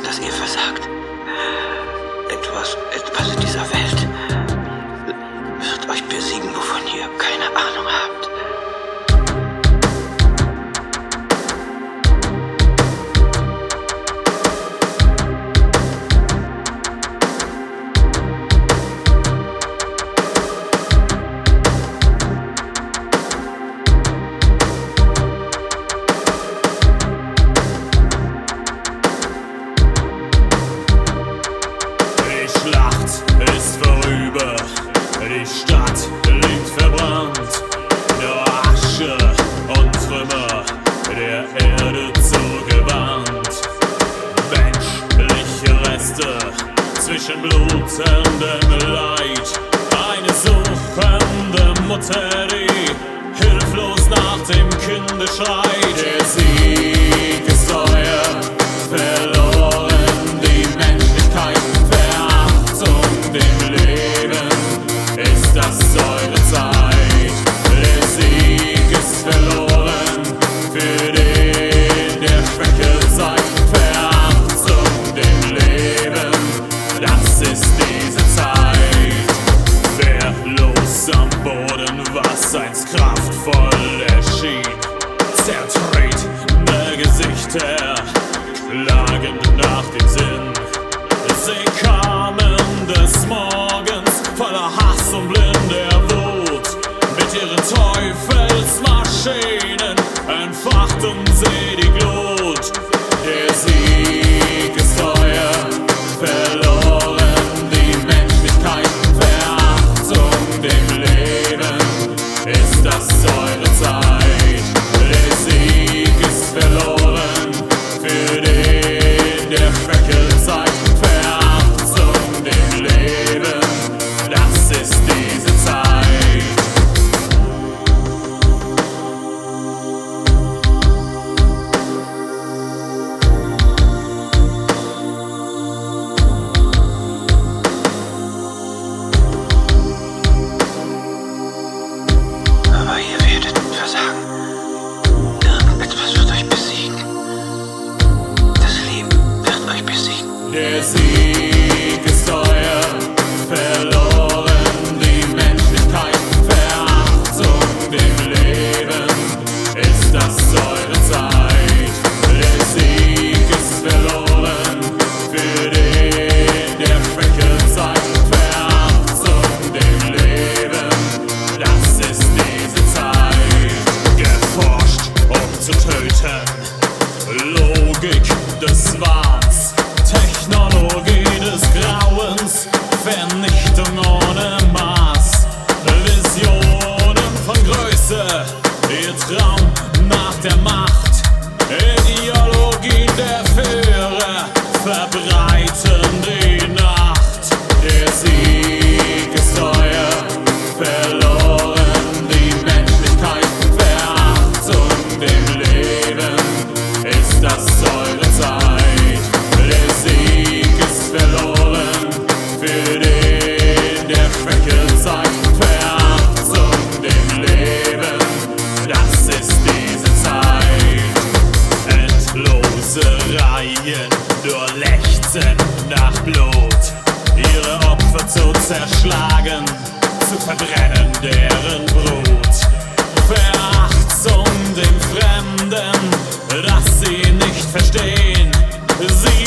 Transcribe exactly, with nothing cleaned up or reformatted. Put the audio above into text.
dass ihr versagt. Etwas, etwas in dieser Welt wird euch besiegen, wovon ihr keine Ahnung habt. Die Stadt liegt verbrannt, nur Asche und Trümmer der Erde zugewandt. Menschliche Reste zwischen blutendem Leid, eine suchende Mutter, die hilflos nach dem Kinde schreit. Der Sieg ist teuer, verloren die Menschlichkeit, Verachtung dem Leben. Ist das eure Zeit? Der Sieg ist verloren für den, der Schwäche zeigt. Verachtung dem Leben, das ist diese Zeit. Wehrlos am Boden, was einst kraftvoll erschien, zertretende Gesichter, klagend nach dem Sinn. Sie kamen des Morgens voller Hass und blinder Wut. Mit ihren Teufelsmaschinen entfachten sie die Glut. Der Sieg ist teuer, verloren die Menschlichkeit, Verachtung dem Leben. Ist das eure Zeit? Der Sieg ist verloren für den, der Schwäche zeigt. Verachtung dem Leben, das ist diese Zeit. Aber ihr werdet versagen. Irgendetwas wird euch besiegen. Das Leben wird euch besiegen. Der Sieg ist teuer, verloren die Menschlichkeit, Verachtung dem Leben. Ist das eure Zeit? Der Sieg ist verloren für den, der Schwäche zeigt. Verachtung dem Leben, das ist diese Zeit. Geforscht, um zu töten, Logik des Wahns, Technologie des Grauens, Vernichtung ohne Maß, Visionen von Größe, ihr Traum nach der Macht, Ideologien der Führer verbreiten die Nacht. Der Sieg ist teuer, verloren die Menschlichkeit, Verachtung dem Leben. Ist das eure Zeit? Der Sieg ist verloren für den, der Schwäche zeigt. Verachtung dem Leben, das ist diese Zeit. Endlose Reihen, nur lechzen nach Blut, ihre Opfer zu zerschlagen, zu verbrennen deren Brut. Verachtung dem Fremden, das sie nicht verstehen. Sie